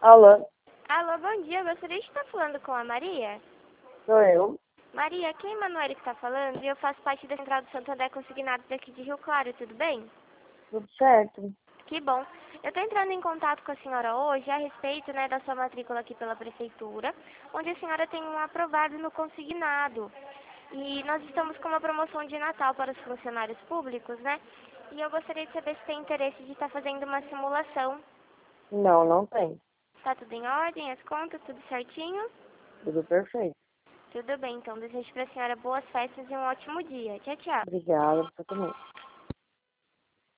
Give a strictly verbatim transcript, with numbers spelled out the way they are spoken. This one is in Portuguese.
Alô, Alô, bom dia. Eu gostaria de estar falando com a Maria. sou eu. Maria, aqui é a Emanuele que está falando e eu faço parte da Central do Santander Consignados daqui de Rio Claro, tudo bem? Tudo certo? Que bom. Eu estou entrando em contato com a senhora hoje a respeito, né, da sua matrícula aqui pela Prefeitura, onde a senhora tem um aprovado no consignado. E nós estamos com uma promoção de Natal para os funcionários públicos, né? E eu gostaria de saber se tem interesse de estar fazendo uma simulação. Não, não tem. Tá tudo em ordem, as contas, tudo certinho? Tudo perfeito. Tudo bem, então desejo para a senhora boas festas e um ótimo dia. Tchau, tchau. Obrigada, você também.